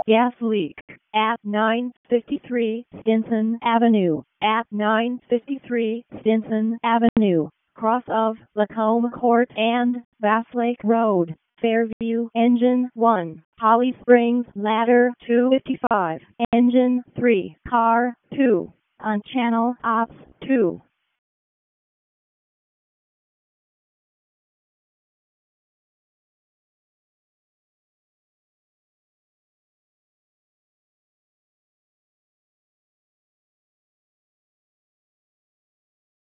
gas leak at 953 Stinson Avenue. At 953 Stinson Avenue, cross of Lacombe Court and Bass Lake Road. Fairview, Engine 1, Holly Springs Ladder 255, Engine 3, Car 2, on Channel Ops 2.